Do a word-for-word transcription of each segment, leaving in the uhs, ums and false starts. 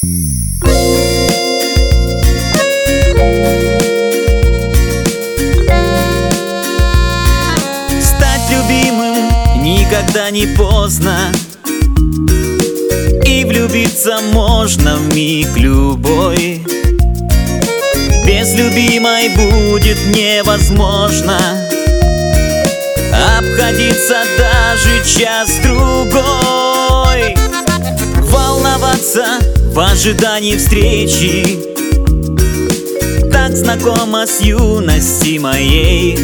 Стать любимым никогда не поздно, и влюбиться можно в миг любой. Без любимой будет невозможно обходиться даже час-другой. Волноваться в ожидании встречи так знакомо с юности моей.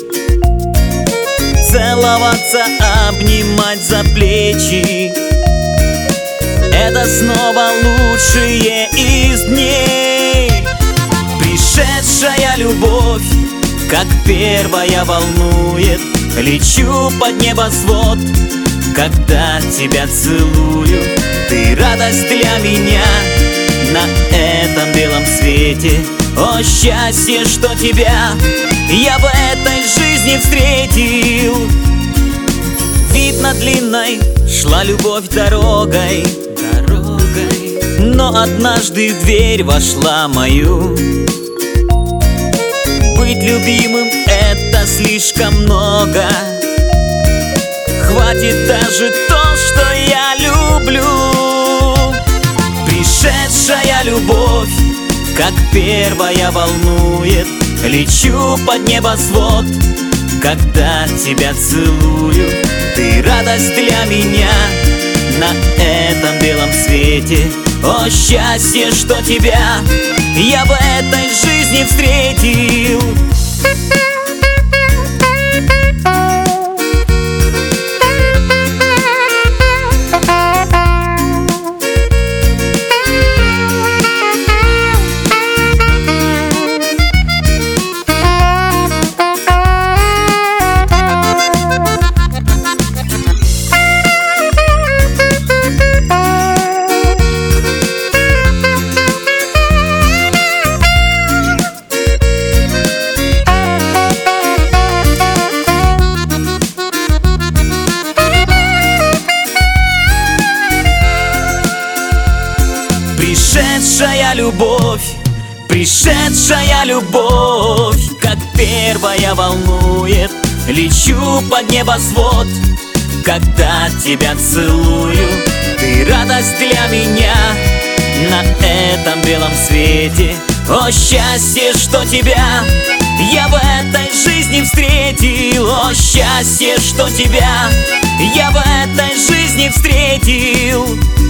Целоваться, обнимать за плечи — это снова лучшие из дней. Пришедшая любовь, как первая, волнует. Лечу под небосвод, когда тебя целую. Ты радость для меня на этом белом свете. О, счастье, что тебя я в этой жизни встретил. Видно, длинной шла любовь дорогой, дорогой, но однажды в дверь вошла мою. Быть любимым — это слишком много. Хватит даже то, что я люблю. Пришедшая любовь, как первая, волнует. Лечу под небосвод, когда тебя целую. Ты радость для меня на этом белом свете. О, счастье, что тебя я в этой жизни встретил. Пришедшая любовь, пришедшая любовь, как первая, волнует. Лечу под небосвод, когда тебя целую. Ты радость для меня на этом белом свете. О, счастье, что тебя я в этой жизни встретил. О, счастье, что тебя я в этой жизни встретил.